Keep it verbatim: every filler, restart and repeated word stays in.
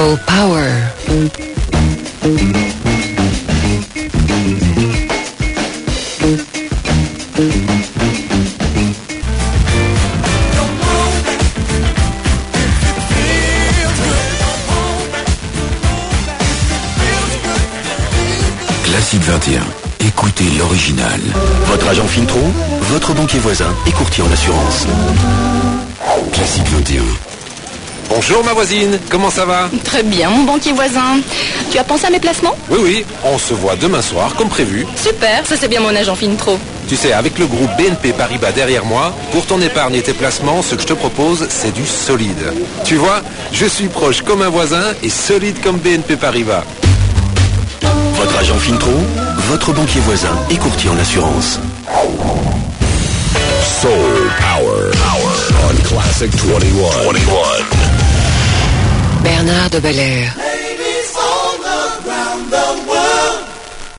Soul Power. Classique vingt et un. Écoutez l'original. Votre agent Filtro, votre banquier voisin et courtier en assurance. Classique vingt et un. Bonjour ma voisine, comment ça va? Très bien mon banquier voisin. Tu as pensé à mes placements? Oui oui, on se voit demain soir comme prévu. Super, ça c'est bien mon agent Filtro. Tu sais, avec le groupe B N P Paribas derrière moi, pour ton épargne et tes placements, ce que je te propose, c'est du solide. Tu vois, je suis proche comme un voisin et solide comme B N P Paribas. Votre agent Filtro, votre banquier voisin et courtier en assurance. Soul Power. Power on Classic vingt et un. vingt et un. Bernard de Bel-Air. Ladies all around the